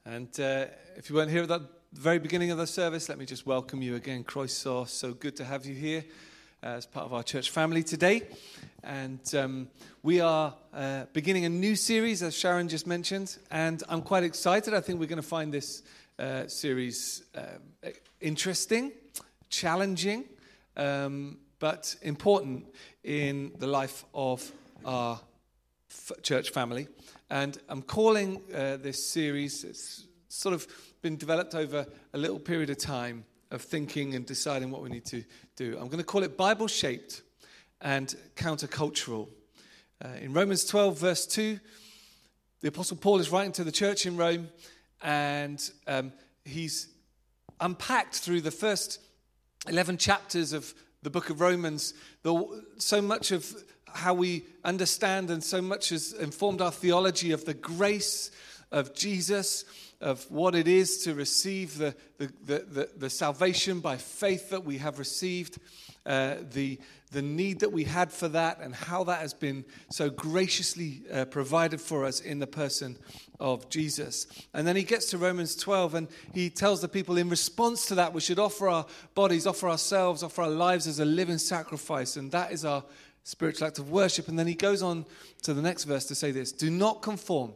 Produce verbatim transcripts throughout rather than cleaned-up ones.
And uh, if you weren't here at the very beginning of the service, let me just welcome you again. Croeso, so good to have you here uh, as part of our church family today. And um, we are uh, beginning a new series, as Sharon just mentioned. And I'm quite excited. I think we're going to find this uh, series uh, interesting, challenging, um, but important in the life of our f- church family. And I'm calling uh, this series, it's sort of been developed over a little period of time of thinking and deciding what we need to do. I'm going to call it Bible-shaped and countercultural. Uh, in Romans twelve, verse two, the Apostle Paul is writing to the church in Rome, and um, he's unpacked through the first eleven chapters of the book of Romans, the, so much of how we understand and so much has informed our theology of the grace of Jesus, of what it is to receive the, the, the, the, the salvation by faith that we have received, uh, the, the need that we had for that, and how that has been so graciously uh, provided for us in the person of Jesus. And then he gets to Romans twelve, and he tells the people in response to that, we should offer our bodies, offer ourselves, offer our lives as a living sacrifice, and that is our spiritual act of worship. And then he goes on to the next verse to say this: do not conform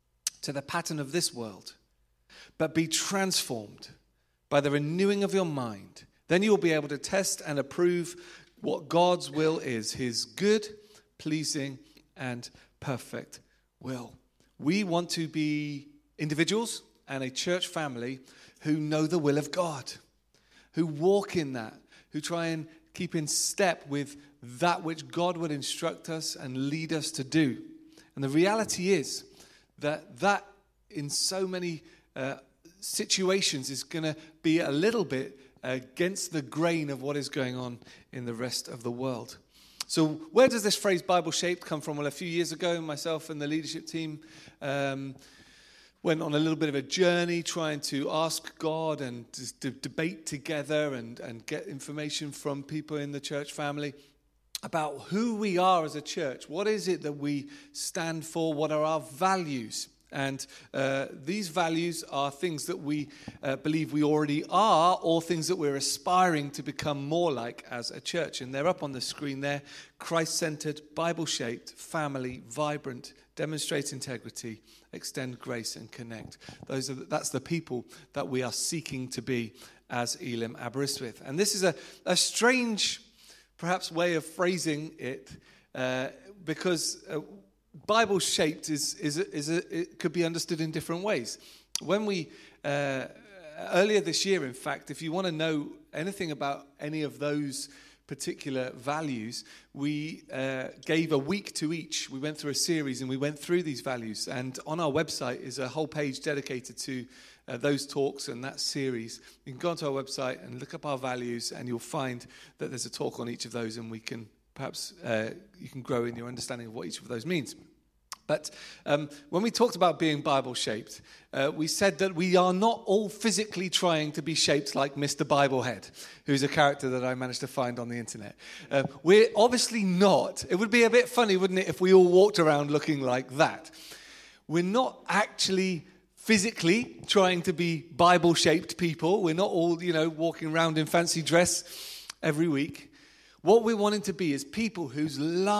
to the pattern of this world, but be transformed by the renewing of your mind. Then you will be able to test and approve what God's will is, his good, pleasing, and perfect will. We want to be individuals and a church family who know the will of God, who walk in that, who try and keep in step with that which God would instruct us and lead us to do. And the reality is that that in so many uh, situations is going to be a little bit against the grain of what is going on in the rest of the world. So where does this phrase Bible-shaped come from? Well, a few years ago, myself and the leadership team um, went on a little bit of a journey trying to ask God and to debate together and, and get information from people in the church family about who we are as a church. What is it that we stand for? What are our values? And uh, these values are things that we uh, believe we already are, or things that we're aspiring to become more like as a church. And they're up on the screen there: Christ-centered, Bible-shaped, family, vibrant, demonstrate integrity, extend grace, and connect. Those are the, that's the people that we are seeking to be as Elim Aberystwyth. And this is a, a strange, perhaps, way of phrasing it, uh, because Uh, Bible-shaped is is is a, it could be understood in different ways. When we uh, earlier this year, in fact, if you want to know anything about any of those particular values, we uh, gave a week to each. We went through a series and we went through these values. And on our website is a whole page dedicated to uh, those talks and that series. You can go onto our website and look up our values, and you'll find that there's a talk on each of those, and we can. Perhaps uh, you can grow in your understanding of what each of those means. But um, when we talked about being Bible-shaped, uh, we said that we are not all physically trying to be shaped like Mister Biblehead, who's a character that I managed to find on the internet. Uh, we're obviously not. It would be a bit funny, wouldn't it, if we all walked around looking like that. We're not actually physically trying to be Bible-shaped people. We're not all, you know, walking around in fancy dress every week. What we're wanting to be is people whose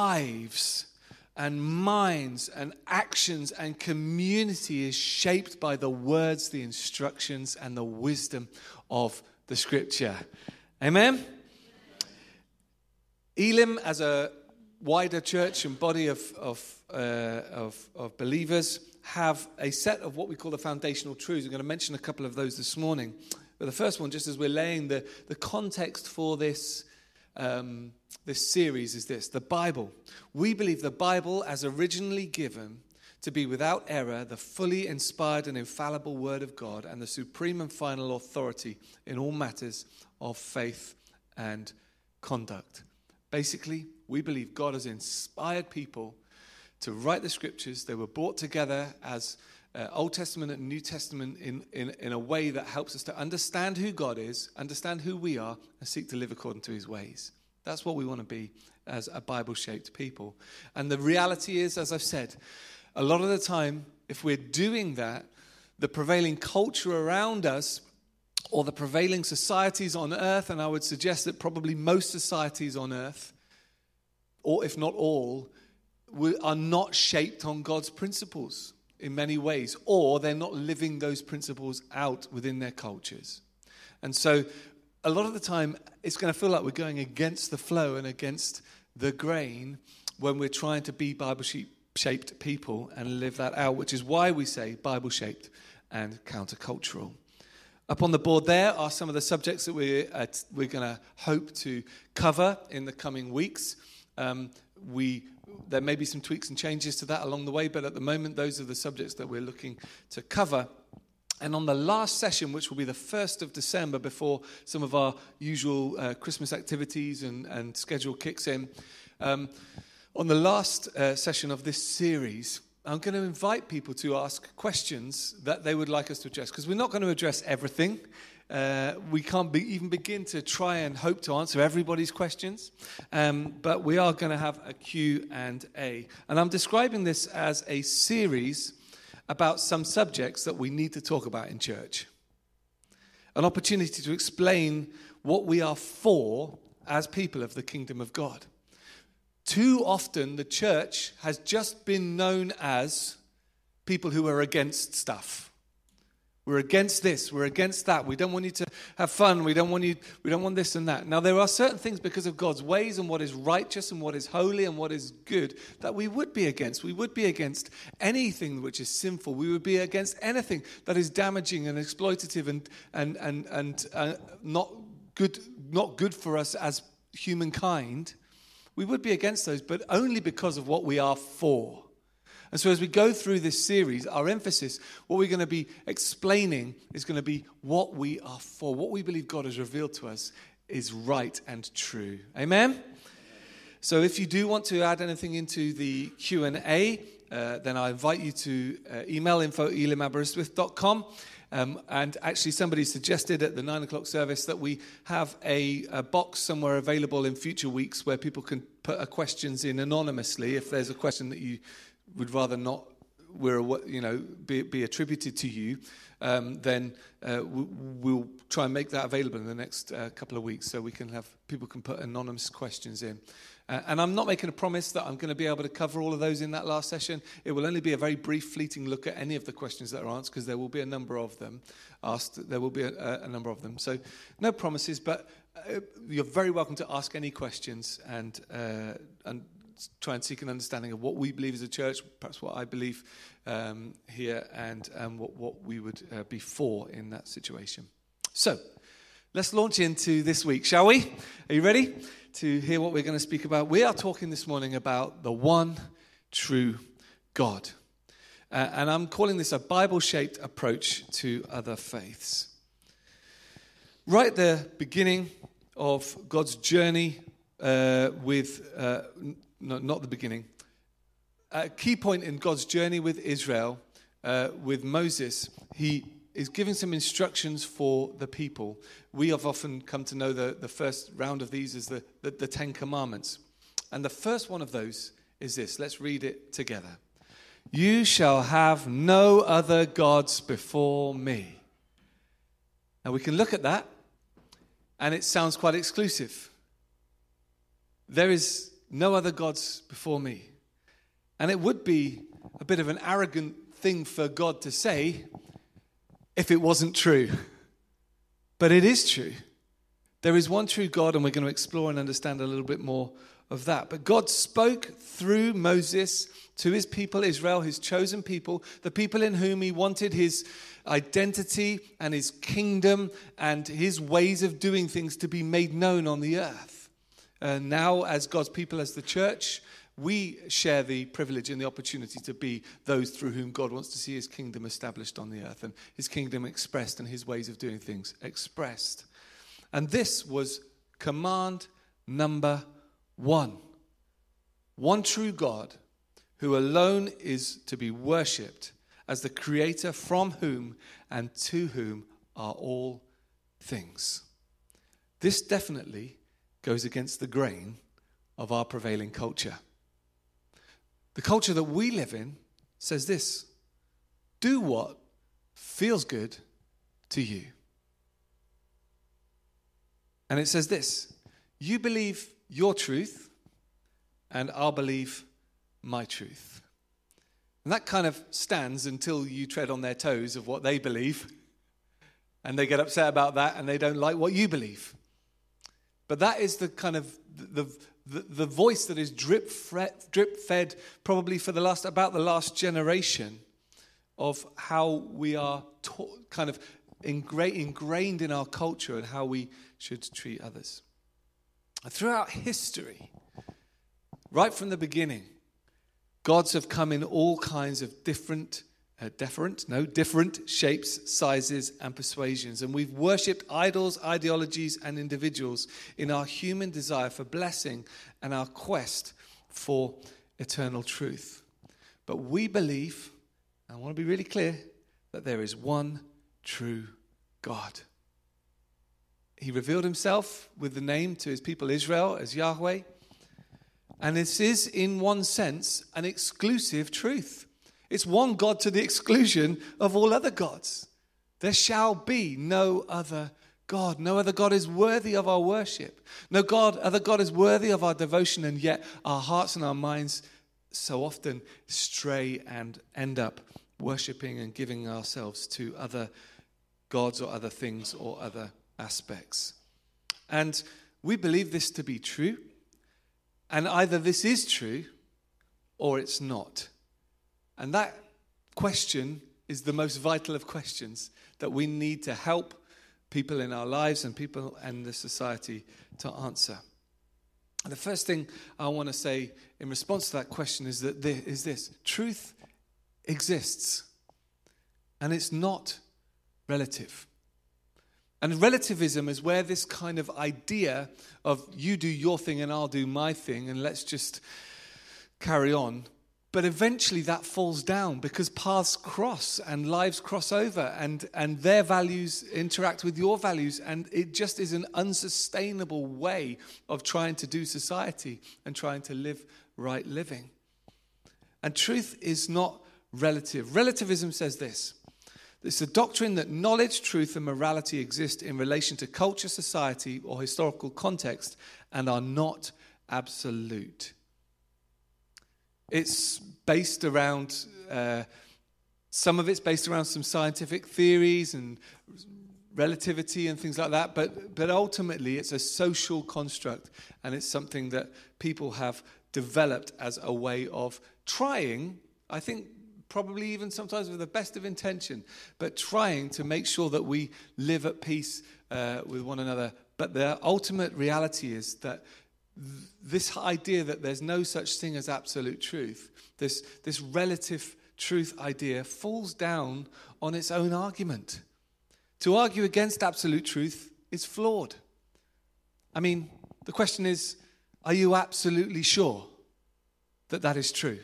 lives and minds and actions and community is shaped by the words, the instructions, and the wisdom of the Scripture. Amen? Elim, as a wider church and body of, of, uh, of, of believers, have a set of what we call the foundational truths. I'm going to mention a couple of those this morning. But the first one, just as we're laying the, the context for this Um, this series, is this: the Bible. We believe the Bible, as originally given, to be without error, the fully inspired and infallible Word of God, and the supreme and final authority in all matters of faith and conduct. Basically, we believe God has inspired people to write the Scriptures. They were brought together as uh, Old Testament and New Testament in, in, in a way that helps us to understand who God is, understand who we are, and seek to live according to his ways. That's what we want to be as a Bible-shaped people. And the reality is, as I've said, a lot of the time, if we're doing that, the prevailing culture around us, or the prevailing societies on earth, and I would suggest that probably most societies on earth, or if not all, are not shaped on God's principles in many ways, or they're not living those principles out within their cultures. And so a lot of the time, it's going to feel like we're going against the flow and against the grain when we're trying to be Bible-shaped people and live that out, which is why we say Bible-shaped and countercultural. Up on the board there are some of the subjects that we're, uh, we're going to hope to cover in the coming weeks. Um, we There may be some tweaks and changes to that along the way, but at the moment, those are the subjects that we're looking to cover. And on the last session, which will be the first of December, before some of our usual uh, Christmas activities and, and schedule kicks in, um, on the last uh, session of this series, I'm going to invite people to ask questions that they would like us to address, because we're not going to address everything. Uh, we can't be, even begin to try and hope to answer everybody's questions, um, but we are going to have a Q and A. And I'm describing this as a series about some subjects that we need to talk about in church. An opportunity to explain what we are for as people of the kingdom of God. Too often, the church has just been known as people who are against stuff. We're against this, we're against that. We don't want you to have fun. We don't want you, we don't want this and that. Now, there are certain things because of God's ways and what is righteous and what is holy and what is good that we would be against. We would be against anything which is sinful. We would be against anything that is damaging and exploitative and and and and uh, not good, not good for us as humankind. We would be against those, but only because of what we are for. And so as we go through this series, our emphasis, what we're going to be explaining is going to be what we are for. What we believe God has revealed to us is right and true. Amen? So if you do want to add anything into the Q and A, uh, then I invite you to uh, email info at elim aberystwyth dot com. Um, and actually somebody suggested at the nine o'clock service that we have a, a box somewhere available in future weeks where people can put uh, questions in anonymously. If there's a question that you would rather not, we're, you know, be, be attributed to you, um, then uh, we'll try and make that available in the next uh, couple of weeks so we can have, people can put anonymous questions in. Uh, and I'm not making a promise that I'm going to be able to cover all of those in that last session. It will only be a very brief, fleeting look at any of the questions that are asked, because there will be a number of them asked. There will be a, a number of them. So no promises, but uh, you're very welcome to ask any questions and uh, and try and seek an understanding of what we believe as a church, perhaps what I believe um, here, and um, what, what we would uh, be for in that situation. So let's launch into this week, shall we? Are you ready to hear what we're going to speak about? We are talking this morning about the one true God. Uh, and I'm calling this a Bible-shaped approach to other faiths. Right at the beginning of God's journey uh, with, uh, no, not the beginning, a key point in God's journey with Israel, uh, with Moses, he is giving some instructions for the people. We have often come to know the, the first round of these as the, the, the Ten Commandments. And the first one of those is this. Let's read it together. You shall have no other gods before me. Now we can look at that, and it sounds quite exclusive. There is no other gods before me. And it would be a bit of an arrogant thing for God to say if it wasn't true. But it is true. There is one true God, and we're going to explore and understand a little bit more of that. But God spoke through Moses to his people, Israel, his chosen people, the people in whom he wanted his identity and his kingdom and his ways of doing things to be made known on the earth. And now, as God's people, as the church, we share the privilege and the opportunity to be those through whom God wants to see his kingdom established on the earth and his kingdom expressed and his ways of doing things expressed. And this was command number one. One true God who alone is to be worshipped as the creator from whom and to whom are all things. This definitely goes against the grain of our prevailing culture. The culture that we live in says this: do what feels good to you. And it says this: you believe your truth, and I'll believe my truth. And that kind of stands until you tread on their toes of what they believe, and they get upset about that, and they don't like what you believe. But that is the kind of the the, the voice that is drip fret, drip fed, probably for the last about the last generation, of how we are taught, kind of ingra- ingrained in our culture and how we should treat others. Throughout history, right from the beginning, gods have come in all kinds of different, uh, different, no, different shapes, sizes, and persuasions. And we've worshipped idols, ideologies, and individuals in our human desire for blessing and our quest for eternal truth. But we believe, I want to be really clear, that there is one true God. He revealed himself with the name to his people Israel as Yahweh. And this is, in one sense, an exclusive truth. It's one God to the exclusion of all other gods. There shall be no other God. No other God is worthy of our worship. No God, other God is worthy of our devotion, and yet our hearts and our minds so often stray and end up worshipping and giving ourselves to other gods or other things or other aspects. And we believe this to be true, and either this is true or it's not. And that question is the most vital of questions that we need to help people in our lives and people and the society to answer. And the first thing I want to say in response to that question is that this, is this: truth exists, and it's not relative. And relativism is where this kind of idea of you do your thing and I'll do my thing and let's just carry on. But eventually that falls down because paths cross and lives cross over, and, and their values interact with your values, and it just is an unsustainable way of trying to do society and trying to live right living. And truth is not relative. Relativism says this: it's a doctrine that knowledge, truth, and morality exist in relation to culture, society, or historical context and are not absolute. It's based around, uh, some of it's based around some scientific theories and relativity and things like that, but, but ultimately it's a social construct, and it's something that people have developed as a way of trying, I think, probably even sometimes with the best of intention, but trying to make sure that we live at peace uh, with one another. But the ultimate reality is that th- this idea that there's no such thing as absolute truth, this, this relative truth idea, falls down on its own argument. To argue against absolute truth is flawed. I mean, the question is, are you absolutely sure that that is true?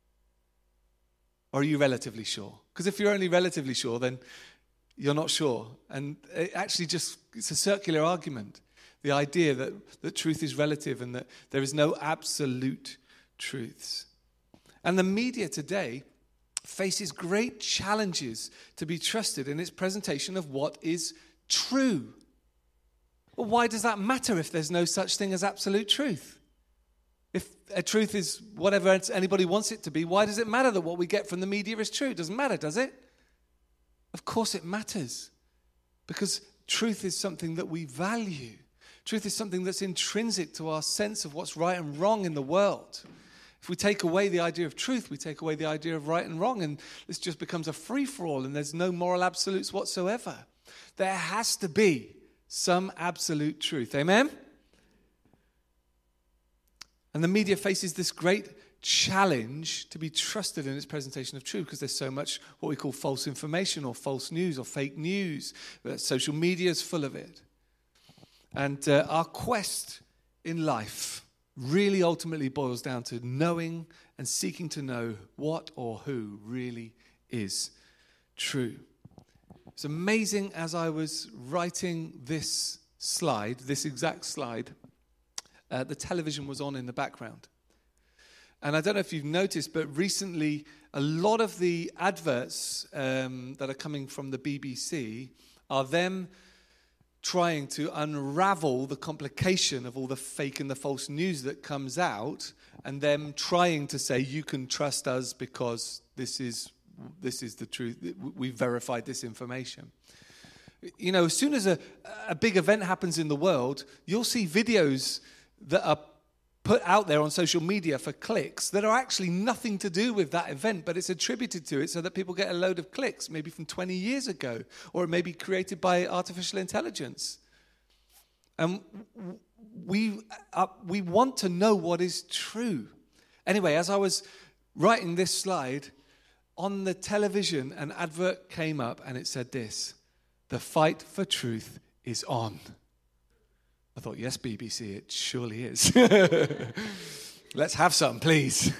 Or are you relatively sure? Because if you're only relatively sure, then you're not sure. And it actually just, it's a circular argument. The idea that, that truth is relative and that there is no absolute truths. And the media today faces great challenges to be trusted in its presentation of what is true. Well, why does that matter if there's no such thing as absolute truth? If a truth is whatever anybody wants it to be, why does it matter that what we get from the media is true? It doesn't matter, does it? Of course it matters. Because truth is something that we value. Truth is something that's intrinsic to our sense of what's right and wrong in the world. If we take away the idea of truth, we take away the idea of right and wrong, and this just becomes a free-for-all, and there's no moral absolutes whatsoever. There has to be some absolute truth. Amen? And the media faces this great challenge to be trusted in its presentation of truth, because there's so much what we call false information or false news or fake news. Social media is full of it. And uh, our quest in life really ultimately boils down to knowing and seeking to know what or who really is true. It's amazing, as I was writing this slide, this exact slide, uh, the television was on in the background. And I don't know if you've noticed, but recently a lot of the adverts um, that are coming from the B B C are them trying to unravel the complication of all the fake and the false news that comes out, and them trying to say, you can trust us because this is this is the truth. We've verified this information. You know, as soon as a, a big event happens in the world, you'll see videos that are put out there on social media for clicks that are actually nothing to do with that event, but it's attributed to it so that people get a load of clicks, maybe from twenty years ago, or it may be created by artificial intelligence. And we uh, we want to know what is true. Anyway, as I was writing this slide, on the television, an advert came up and it said this: "The fight for truth is on." I thought, yes, B B C, it surely is. Let's have some, please.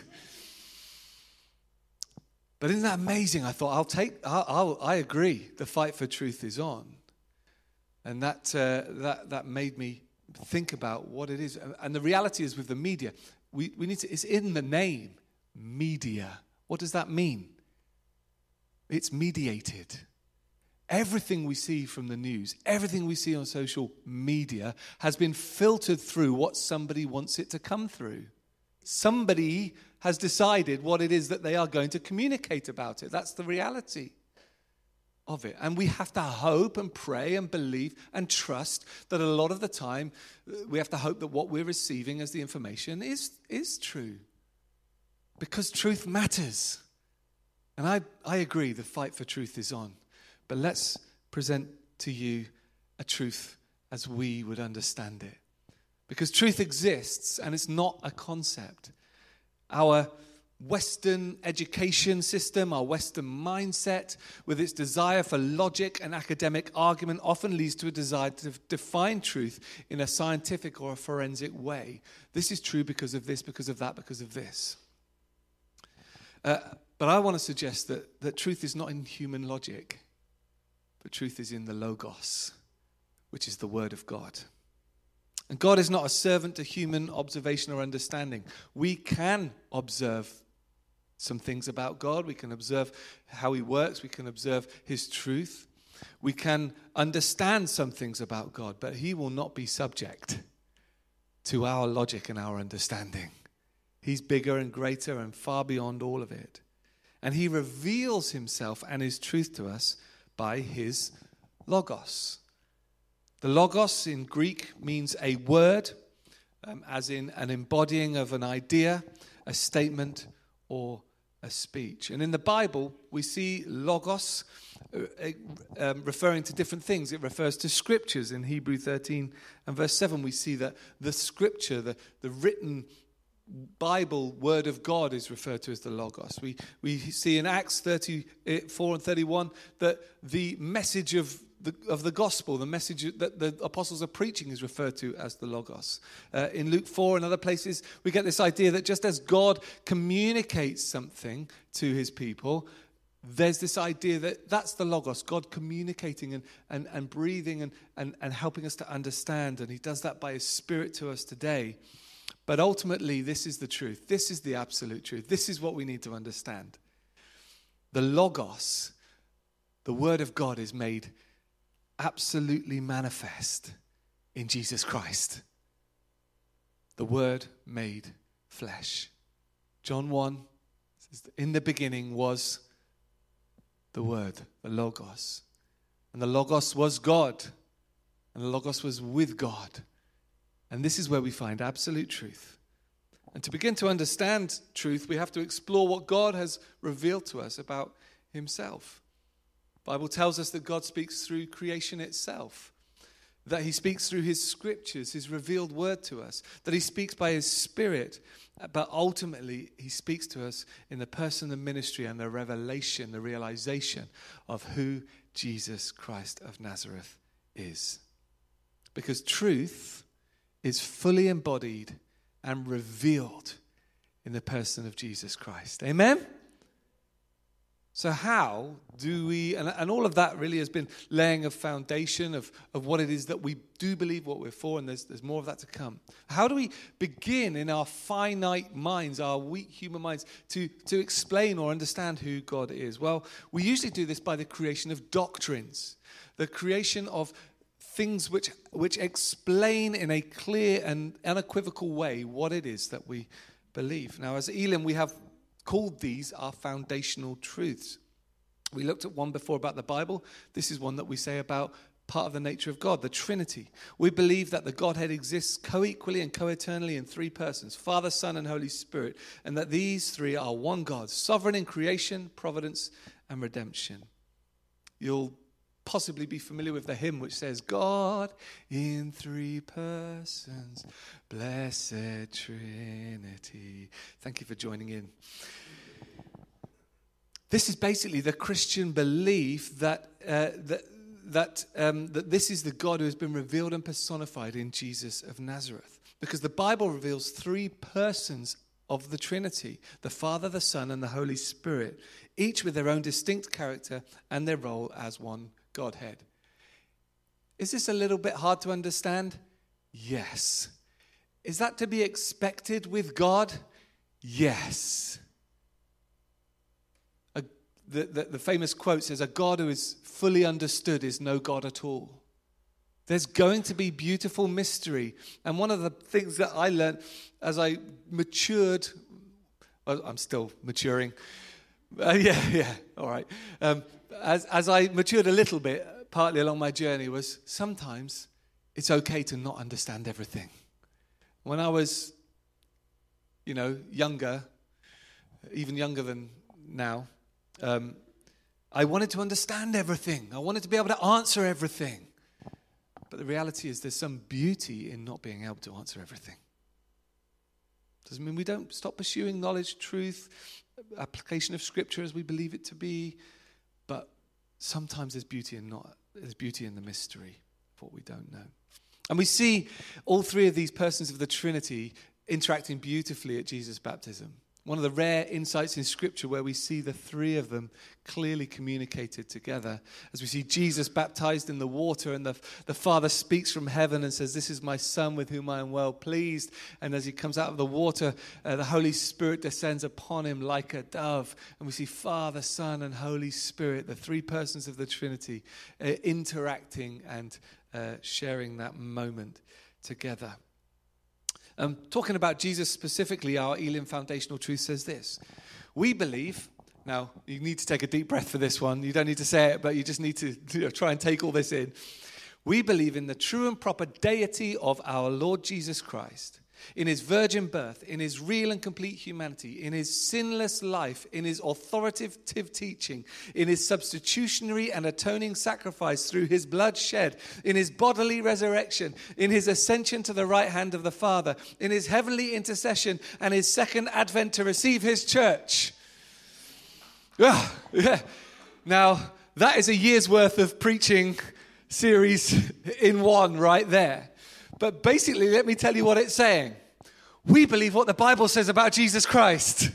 But isn't that amazing? I thought, I'll take, I'll, I'll, I agree. The fight for truth is on. And that, uh, that, that made me think about what it is. And the reality is with the media, we, we need to, it's in the name, media. What does that mean? It's mediated. Everything we see from the news, everything we see on social media has been filtered through what somebody wants it to come through. Somebody has decided what it is that they are going to communicate about it. That's the reality of it. And we have to hope and pray and believe and trust that a lot of the time we have to hope that what we're receiving as the information is, is true. Because truth matters. And I, I agree, the fight for truth is on. But let's present to you a truth as we would understand it. Because truth exists and it's not a concept. Our Western education system, our Western mindset, with its desire for logic and academic argument, often leads to a desire to define truth in a scientific or a forensic way. This is true because of this, because of that, because of this. Uh, but I want to suggest that, that truth is not in human logic. But truth is in the Logos, which is the Word of God. And God is not a servant to human observation or understanding. We can observe some things about God. We can observe how He works. We can observe His truth. We can understand some things about God, but He will not be subject to our logic and our understanding. He's bigger and greater and far beyond all of it. And He reveals Himself and His truth to us by His Logos. The Logos in Greek means a word, um, as in an embodying of an idea, a statement, or a speech. And in the Bible, we see Logos uh, um, referring to different things. It refers to scriptures. In Hebrew thirteen and verse seven, we see that the scripture, the, the written Bible word of God is referred to as the Logos. We we see in Acts thirty-four and thirty-one that the message of the of the gospel, the message that the apostles are preaching, is referred to as the Logos. Uh, in Luke four and other places, we get this idea that just as God communicates something to His people, there's this idea that that's the Logos, God communicating and and, and breathing and, and, and helping us to understand. And He does that by His Spirit to us today. But ultimately, this is the truth. This is the absolute truth. This is what we need to understand. The Logos, the Word of God, is made absolutely manifest in Jesus Christ. The Word made flesh. John one says, in the beginning was the Word, the Logos. And the Logos was God. And the Logos was with God. And this is where we find absolute truth. And to begin to understand truth, we have to explore what God has revealed to us about Himself. The Bible tells us that God speaks through creation itself, that He speaks through His scriptures, His revealed word to us, that He speaks by His Spirit, but ultimately He speaks to us in the person and ministry and the revelation, the realization of who Jesus Christ of Nazareth is. Because truth is fully embodied and revealed in the person of Jesus Christ. Amen? So how do we, and, and all of that really has been laying a foundation of, of what it is that we do believe, what we're for, and there's, there's more of that to come. How do we begin in our finite minds, our weak human minds, to, to explain or understand who God is? Well, we usually do this by the creation of doctrines, the creation of things which, which explain in a clear and unequivocal way what it is that we believe. Now, as Elim, we have called these our foundational truths. We looked at one before about the Bible. This is one that we say about part of the nature of God, the Trinity. We believe that the Godhead exists co-equally and co-eternally in three persons, Father, Son, and Holy Spirit, and that these three are one God, sovereign in creation, providence, and redemption. You'll possibly be familiar with the hymn which says, God in three persons, blessed Trinity. Thank you for joining in. This is basically the Christian belief that uh, that that um, that this is the God who has been revealed and personified in Jesus of Nazareth. Because the Bible reveals three persons of the Trinity, the Father, the Son, and the Holy Spirit, each with their own distinct character and their role as one Godhead. Is this a little bit hard to understand? Yes. Is that to be expected with God? Yes. A, the, the, the famous quote says, a God who is fully understood is no God at all. There's going to be beautiful mystery. And one of the things that I learned as I matured, well, I'm still maturing. Uh, yeah, yeah, all right. Um, as, as I matured a little bit, partly along my journey, was sometimes it's okay to not understand everything. When I was, you know, younger, even younger than now, um, I wanted to understand everything. I wanted to be able to answer everything. But the reality is there's some beauty in not being able to answer everything. Doesn't mean we don't stop pursuing knowledge, truth, application of Scripture as we believe it to be. But sometimes there's beauty in not there's beauty in the mystery of what we don't know. And we see all three of these persons of the Trinity interacting beautifully at Jesus' baptism. One of the rare insights in Scripture where we see the three of them clearly communicated together. As we see Jesus baptized in the water, and the, the Father speaks from heaven and says, "This is my Son with whom I am well pleased." And as he comes out of the water, uh, the Holy Spirit descends upon him like a dove. And we see Father, Son, and Holy Spirit, the three persons of the Trinity, uh, interacting and uh, sharing that moment together. Um, talking about Jesus specifically, our Elim Foundational Truth says this. We believe, now you need to take a deep breath for this one. You don't need to say it, but you just need to you know, try and take all this in. We believe in the true and proper deity of our Lord Jesus Christ, in his virgin birth, in his real and complete humanity, in his sinless life, in his authoritative teaching, in his substitutionary and atoning sacrifice through his blood shed, in his bodily resurrection, in his ascension to the right hand of the Father, in his heavenly intercession, and his second advent to receive his church. Yeah, yeah. Now, that is a year's worth of preaching series in one right there. But basically, let me tell you what it's saying. We believe what the Bible says about Jesus Christ.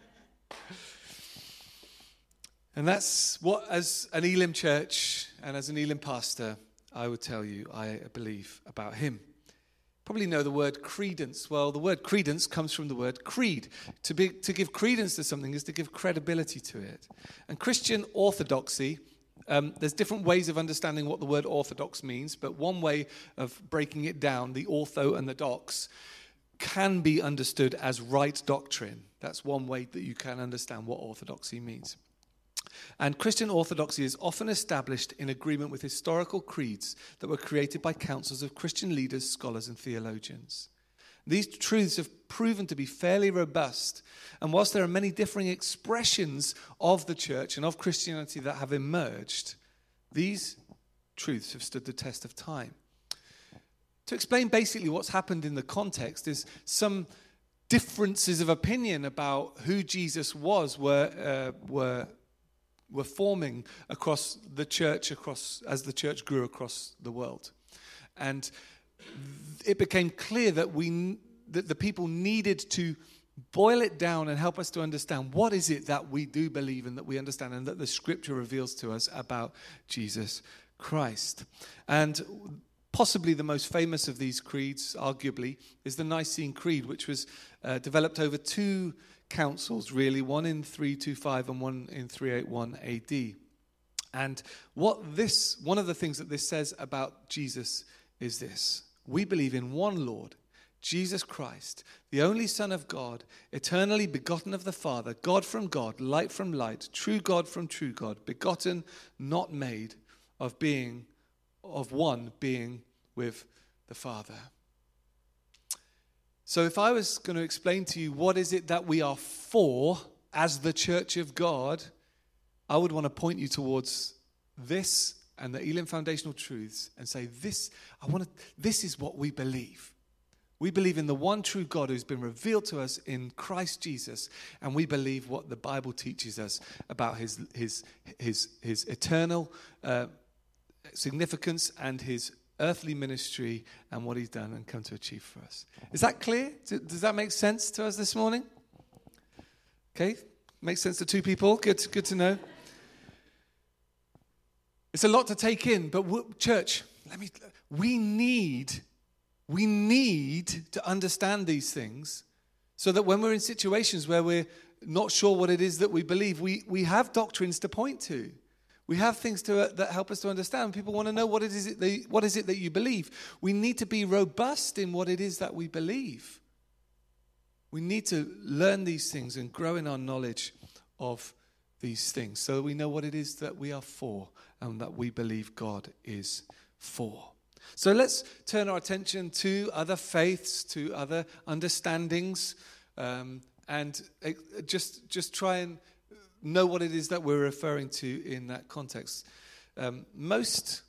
And that's what, as an Elim church and as an Elim pastor, I would tell you I believe about him. Probably know the word credence. Well, the word credence comes from the word creed. To be, to give credence to something is to give credibility to it. And Christian orthodoxy, Um, there's different ways of understanding what the word orthodox means, but one way of breaking it down, the ortho and the dox, can be understood as right doctrine. That's one way that you can understand what orthodoxy means. And Christian orthodoxy is often established in agreement with historical creeds that were created by councils of Christian leaders, scholars, and theologians. These truths have proven to be fairly robust. And whilst there are many differing expressions of the church and of Christianity that have emerged, these truths have stood the test of time. To explain basically what's happened in the context is some differences of opinion about who Jesus was were uh, were were forming across the church, across as the church grew across the world. And it became clear that we that the people needed to boil it down and help us to understand what is it that we do believe and that we understand and that the Scripture reveals to us about Jesus Christ. And possibly the most famous of these creeds, arguably, is the Nicene Creed, which was uh, developed over two councils, really, one in three twenty-five and one in three eighty-one A D. And what this, one of the things that this says about Jesus is this: we believe in one Lord, Jesus Christ, the only Son of God, eternally begotten of the Father, God from God, light from light, true God from true God, begotten, not made, of being, of one being with the Father. So if I was going to explain to you what is it that we are for as the Church of God, I would want to point you towards this and the Elim Foundational Truths and say, this, I want to, this is what we believe. We believe in the one true God who's been revealed to us in Christ Jesus, and we believe what the Bible teaches us about his his his his eternal uh, significance and his earthly ministry and what he's done and come to achieve for us. Is that clear? Does that make sense to us this morning? Okay, makes sense to two people. Good, good to know. It's a lot to take in, but church, let me. We need. We need to understand these things so that when we're in situations where we're not sure what it is that we believe, we, we have doctrines to point to. We have things to, uh, that help us to understand. People want to know what it is it they, what is it that you believe. We need to be robust in what it is that we believe. We need to learn these things and grow in our knowledge of these things so that we know what it is that we are for and that we believe God is for. So let's turn our attention to other faiths, to other understandings, um, and just just try and know what it is that we're referring to in that context. Um, most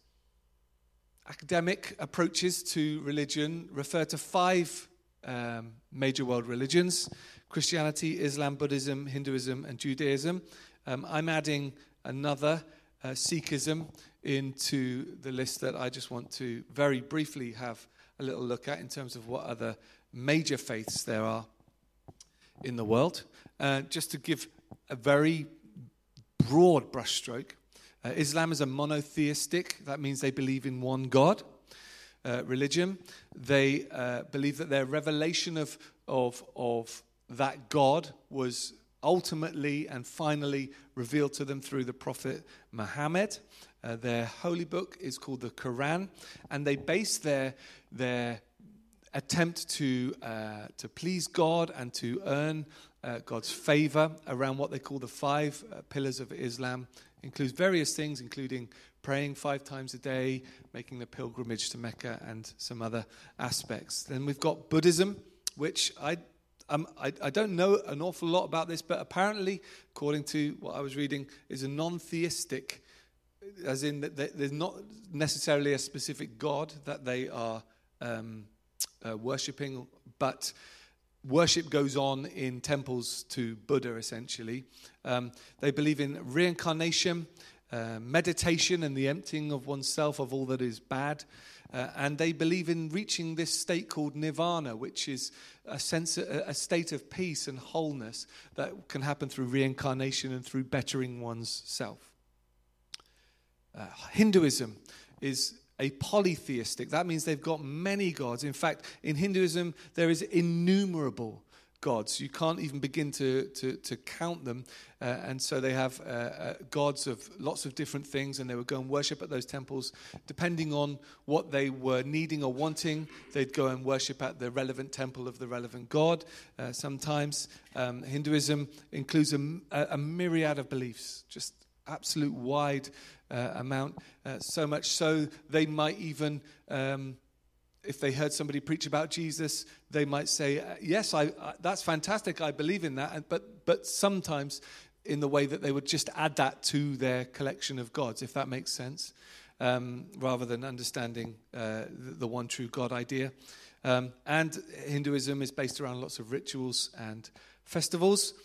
academic approaches to religion refer to five um, major world religions: Christianity, Islam, Buddhism, Hinduism, and Judaism. Um, I'm adding another, uh, Sikhism, into the list that I just want to very briefly have a little look at in terms of what other major faiths there are in the world. Uh, just to give a very broad brushstroke, uh, Islam is a monotheistic, that means they believe in one God, uh, religion. They uh, believe that their revelation of, of, of that God was ultimately and finally revealed to them through the Prophet Muhammad. Uh, their holy book is called the Quran, and they base their their attempt to uh, to please God and to earn uh, God's favor around what they call the five uh, pillars of Islam. Includes various things, including praying five times a day, making the pilgrimage to Mecca, and some other aspects. Then we've got Buddhism, which I. Um, I, I don't know an awful lot about this, but apparently, according to what I was reading, is a non-theistic, as in that there's not necessarily a specific God that they are um, uh, worshipping, but worship goes on in temples to Buddha, essentially. Um, they believe in reincarnation, uh, meditation, and the emptying of oneself of all that is bad. Uh, and they believe in reaching this state called nirvana, which is a sense, a, a state of peace and wholeness that can happen through reincarnation and through bettering one's self. Uh, Hinduism is a polytheistic. That means they've got many gods. In fact, in Hinduism, there is innumerable gods. You can't even begin to, to, to count them. Uh, and so they have uh, uh, gods of lots of different things, and they would go and worship at those temples. Depending on what they were needing or wanting, they'd go and worship at the relevant temple of the relevant god. Uh, sometimes um, Hinduism includes a, a myriad of beliefs, just absolute wide uh, amount. Uh, so much so they might even... Um, If they heard somebody preach about Jesus, they might say, yes, I, I, that's fantastic, I believe in that. And, but but sometimes in the way that they would just add that to their collection of gods, if that makes sense, um, rather than understanding uh, the, the one true God idea. Um, and Hinduism is based around lots of rituals and festivals.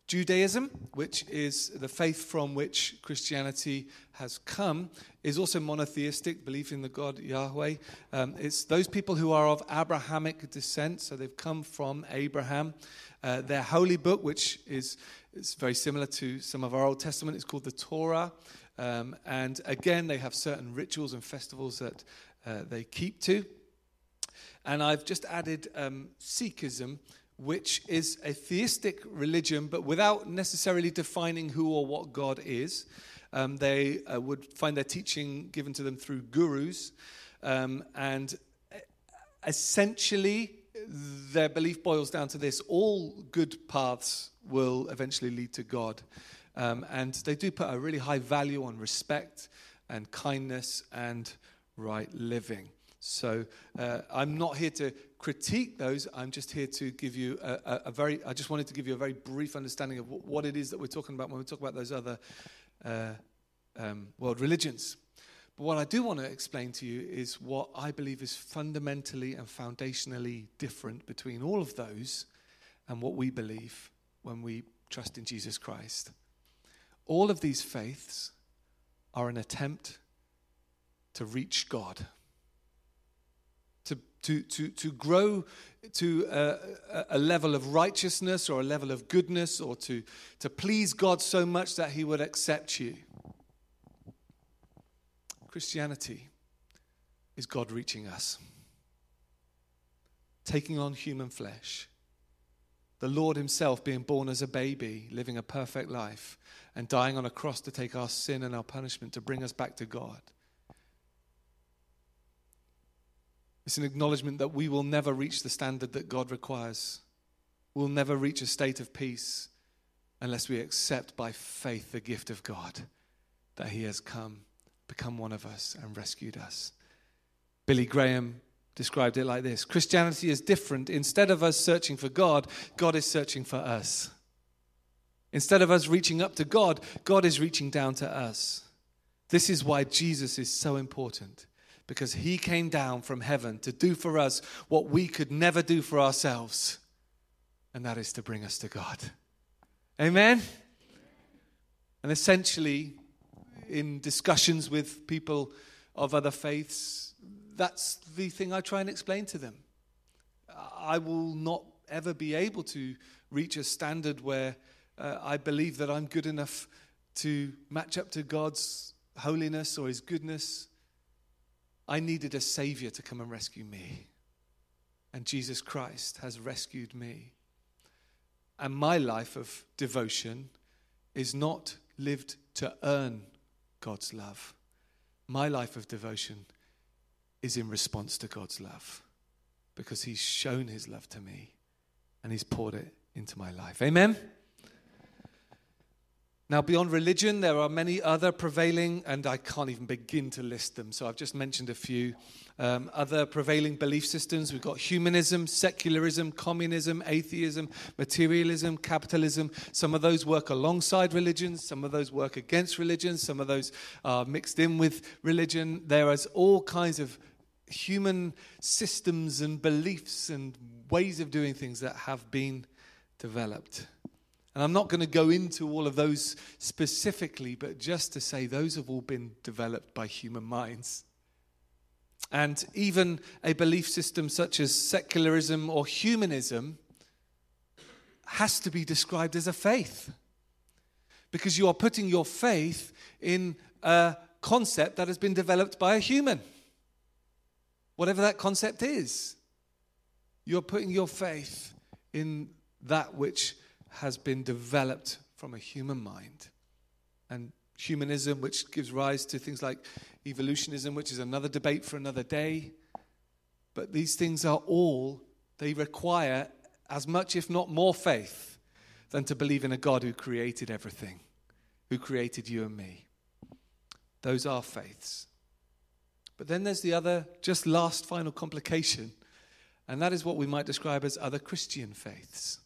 Judaism, which is the faith from which Christianity has come, is also monotheistic, belief in the God Yahweh. Um, it's those people who are of Abrahamic descent, so they've come from Abraham. Uh, their holy book, which is, is very similar to some of our Old Testament, is called the Torah. Um, and again, they have certain rituals and festivals that uh, they keep to. And I've just added um, Sikhism, which is a theistic religion, but without necessarily defining who or what God is. Um, they uh, would find their teaching given to them through gurus. Um, and essentially, their belief boils down to this: all good paths will eventually lead to God. Um, and they do put a really high value on respect and kindness and right living. So uh, I'm not here to critique those. I'm just here to give you a, a, a very, I just wanted to give you a very brief understanding of what, what it is that we're talking about when we talk about those other uh, um, world religions. But what I do want to explain to you is what I believe is fundamentally and foundationally different between all of those and what we believe when we trust in Jesus Christ. All of these faiths are an attempt to reach God. To, to, to, to grow to a, a level of righteousness or a level of goodness, or to, to please God so much that he would accept you. Christianity is God reaching us, taking on human flesh. The Lord himself being born as a baby, living a perfect life, and dying on a cross to take our sin and our punishment to bring us back to God. It's an acknowledgement that we will never reach the standard that God requires. We'll never reach a state of peace unless we accept by faith the gift of God, that he has come, become one of us, and rescued us. Billy Graham described it like this: Christianity is different. Instead of us searching for God, God is searching for us. Instead of us reaching up to God, God is reaching down to us. This is why Jesus is so important. Because he came down from heaven to do for us what we could never do for ourselves. And that is to bring us to God. Amen? And essentially, in discussions with people of other faiths, that's the thing I try and explain to them. I will not ever be able to reach a standard where uh, I believe that I'm good enough to match up to God's holiness or his goodness. I needed a Savior to come and rescue me. And Jesus Christ has rescued me. And my life of devotion is not lived to earn God's love. My life of devotion is in response to God's love, because he's shown his love to me and he's poured it into my life. Amen? Now, beyond religion, there are many other prevailing, and I can't even begin to list them, so I've just mentioned a few. Um, other prevailing belief systems. We've got humanism, secularism, communism, atheism, materialism, capitalism. Some of those work alongside religions. Some of those work against religions. Some of those are mixed in with religion. There is all kinds of human systems and beliefs and ways of doing things that have been developed. And I'm not going to go into all of those specifically, but just to say those have all been developed by human minds. And even a belief system such as secularism or humanism has to be described as a faith. Because you are putting your faith in a concept that has been developed by a human. Whatever that concept is. You're putting your faith in that which has been developed from a human mind. And humanism, which gives rise to things like evolutionism, which is another debate for another day. But these things are all, they require as much, if not more, faith than to believe in a God who created everything, who created you and me. Those are faiths. But then there's the other, just last final complication, and that is what we might describe as other Christian faiths.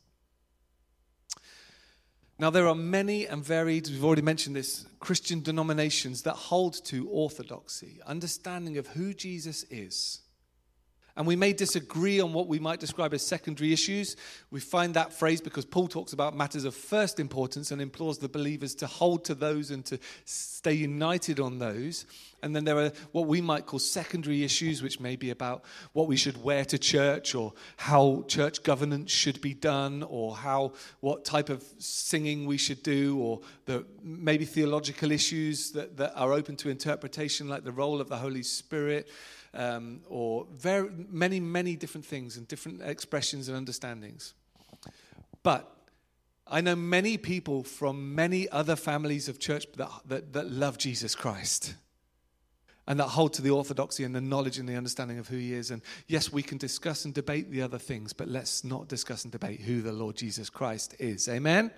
Now, there are many and varied, we've already mentioned this, Christian denominations that hold to orthodoxy, understanding of who Jesus is, And we may disagree on what we might describe as secondary issues. We find that phrase because Paul talks about matters of first importance and implores the believers to hold to those and to stay united on those. And then there are what we might call secondary issues, which may be about what we should wear to church, or how church governance should be done, or how what type of singing we should do, or the maybe theological issues that, that are open to interpretation, like the role of the Holy Spirit, um, or very many, many different things and different expressions and understandings. But I know many people from many other families of church that, that, that love Jesus Christ and that hold to the orthodoxy and the knowledge and the understanding of who he is. And yes, we can discuss and debate the other things, but let's not discuss and debate who the Lord Jesus Christ is. Amen?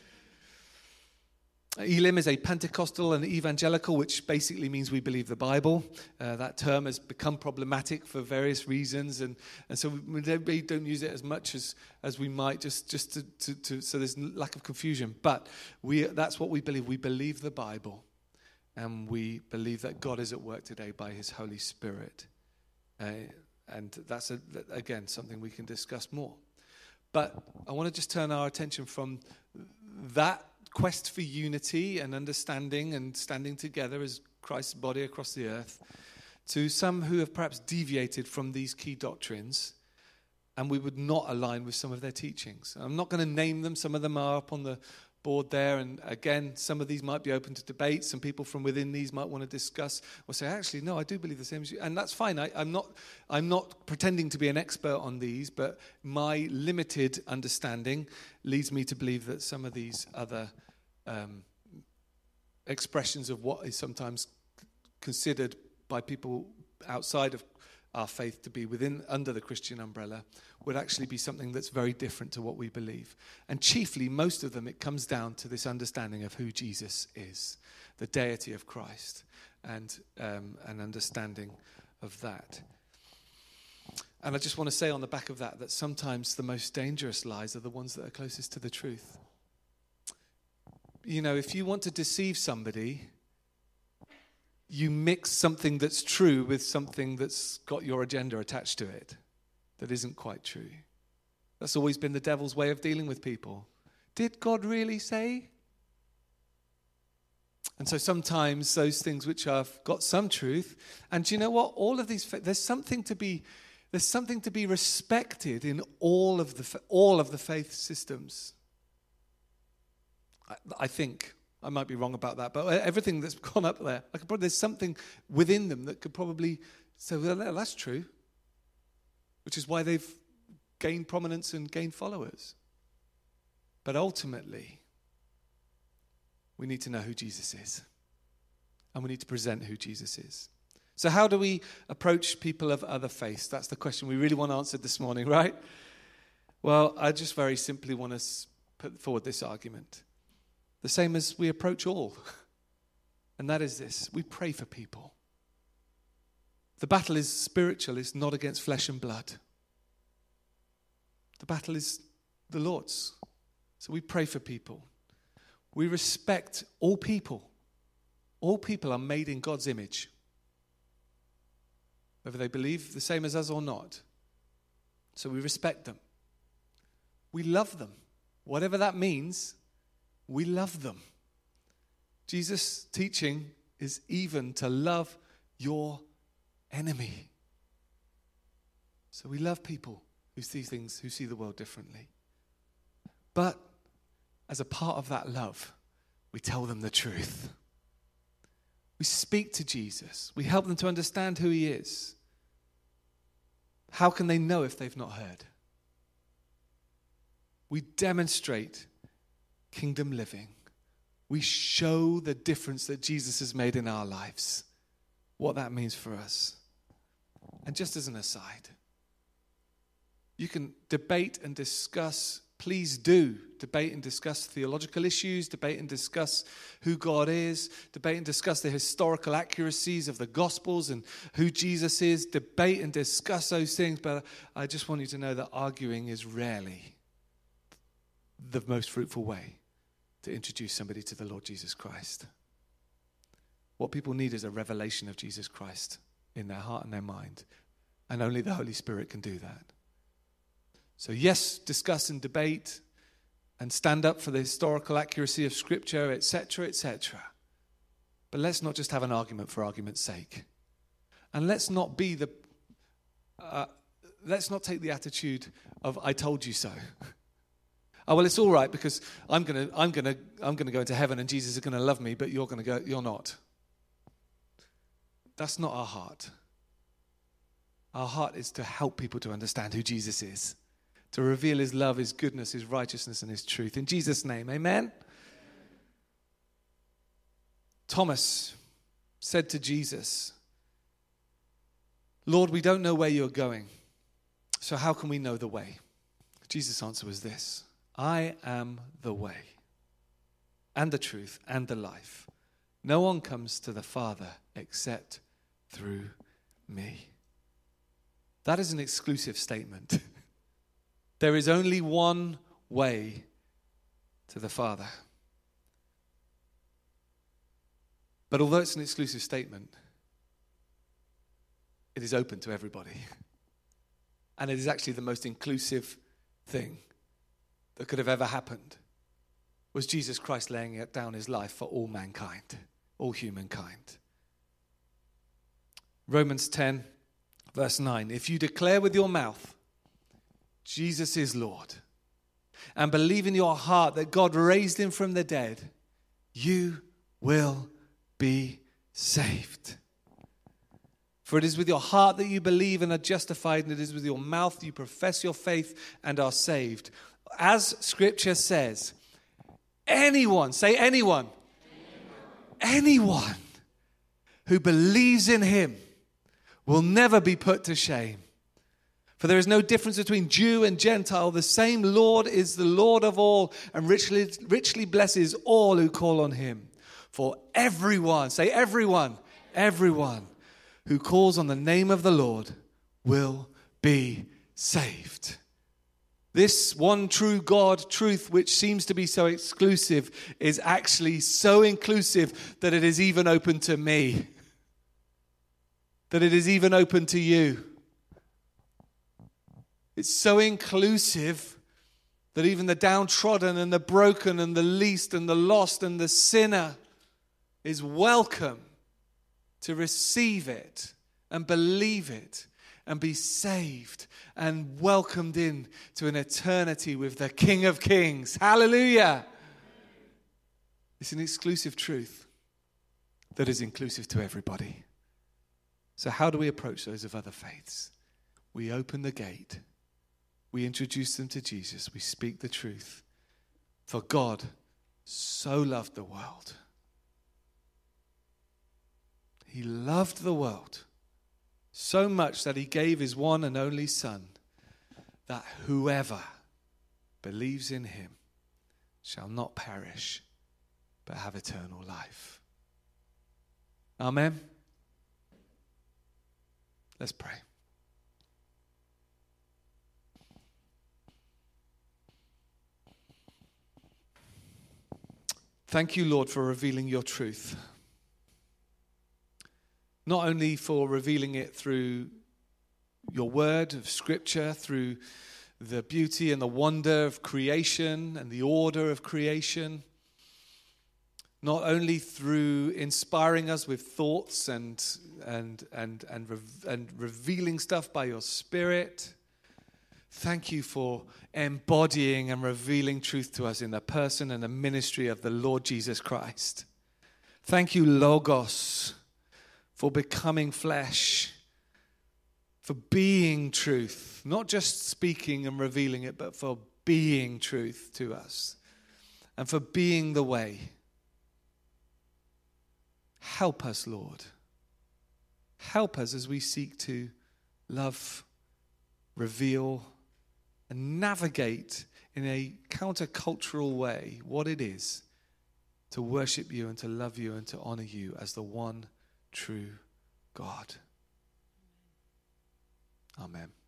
Elim is a Pentecostal and evangelical, which basically means we believe the Bible. Uh, that term has become problematic for various reasons, and, and so we maybe don't use it as much as, as we might, just, just to, to, to so there's lack of confusion. But we that's what we believe. We believe the Bible, and we believe that God is at work today by his Holy Spirit. Uh, and that's, a, again, something we can discuss more. But I want to just turn our attention from that quest for unity and understanding and standing together as Christ's body across the earth to some who have perhaps deviated from these key doctrines, and we would not align with some of their teachings. I'm not going to name them. Some of them are up on the board there, and again, some of these might be open to debate. Some people from within these might want to discuss or say, actually, no, I do believe the same as you, and that's fine. I, I'm not, I'm not pretending to be an expert on these, but my limited understanding leads me to believe that some of these other um, expressions of what is sometimes considered by people outside of our faith to be within under the Christian umbrella would actually be something that's very different to what we believe. And chiefly, most of them, it comes down to this understanding of who Jesus is, the deity of Christ, and um, an understanding of that. And I just want to say on the back of that that sometimes the most dangerous lies are the ones that are closest to the truth. You know, if you want to deceive somebody, you mix something that's true with something that's got your agenda attached to it that isn't quite true. That's always been the devil's way of dealing with people. Did God really say? And so sometimes those things which have got some truth, and do you know what? All of these, there's something to be, there's something to be respected in all of the all of the faith systems. I, I think. I might be wrong about that, but everything that's gone up there, I could probably, there's something within them that could probably say, well, that's true, which is why they've gained prominence and gained followers. But ultimately, we need to know who Jesus is, and we need to present who Jesus is. So how do we approach people of other faiths? That's the question we really want answered this morning, right? Well, I just very simply want to put forward this argument. The same as we approach all. And that is this. We pray for people. The battle is spiritual. It's not against flesh and blood. The battle is the Lord's. So we pray for people. We respect all people. All people are made in God's image. Whether they believe the same as us or not. So we respect them. We love them. Whatever that means, we love them. Jesus' teaching is even to love your enemy. So we love people who see things, who see the world differently. But as a part of that love, we tell them the truth. We speak to Jesus. We help them to understand who he is. How can they know if they've not heard? We demonstrate kingdom living. We show the difference that Jesus has made in our lives, what that means for us. And just as an aside, you can debate and discuss, please do debate and discuss theological issues, debate and discuss who God is, debate and discuss the historical accuracies of the Gospels and who Jesus is, debate and discuss those things, but I just want you to know that arguing is rarely the most fruitful way to introduce somebody to the Lord Jesus Christ. What people need is a revelation of Jesus Christ in their heart and their mind. And only the Holy Spirit can do that. So yes, discuss and debate and stand up for the historical accuracy of Scripture, et cetera, et cetera. But let's not just have an argument for argument's sake. And let's not be the, uh, let's not take the attitude of, I told you so. Oh, well, it's all right because I'm going to I'm going to I'm going to go into heaven and Jesus is going to love me, but you're going to go you're not. That's not our heart. Our heart is to help people to understand who Jesus is, to reveal his love, his goodness, his righteousness, and his truth. In Jesus' name, amen? Thomas said to Jesus, Lord, we don't know where you're going, so how can we know the way? Jesus' answer was this: I am the way and the truth and the life. No one comes to the Father except through me. That is an exclusive statement. There is only one way to the Father. But although it's an exclusive statement, it is open to everybody. And it is actually the most inclusive thing that could have ever happened, was Jesus Christ laying it down his life for all mankind, all humankind. Romans ten, verse nine, if you declare with your mouth, Jesus is Lord, and believe in your heart that God raised him from the dead, you will be saved. For it is with your heart that you believe and are justified, and it is with your mouth you profess your faith and are saved. As Scripture says, anyone, say anyone, anyone, anyone who believes in him will never be put to shame. For there is no difference between Jew and Gentile. The same Lord is the Lord of all and richly, richly blesses all who call on him. For everyone, say everyone, everyone who calls on the name of the Lord will be saved. This one true God truth, which seems to be so exclusive, is actually so inclusive that it is even open to me. That it is even open to you. It's so inclusive that even the downtrodden and the broken and the least and the lost and the sinner is welcome to receive it and believe it and be saved and welcomed in to an eternity with the King of Kings. Hallelujah. It's an exclusive truth that is inclusive to everybody. So how do we approach those of other faiths? We open the gate. We introduce them to Jesus. We speak the truth. For God so loved the world. He loved the world so much that he gave his one and only Son, that whoever believes in him shall not perish, but have eternal life. Amen. Let's pray. Thank you, Lord, for revealing your truth. Not only for revealing it through your word of Scripture, through the beauty and the wonder of creation and the order of creation, not only through inspiring us with thoughts and and and and, re- and revealing stuff by your Spirit. Thank you for embodying and revealing truth to us in the person and the ministry of the Lord Jesus Christ. Thank you, Logos, for becoming flesh, for being truth, not just speaking and revealing it, but for being truth to us and for being the way. Help us, Lord. Help us as we seek to love, reveal, and navigate in a countercultural way what it is to worship you and to love you and to honor you as the one true God. Amen.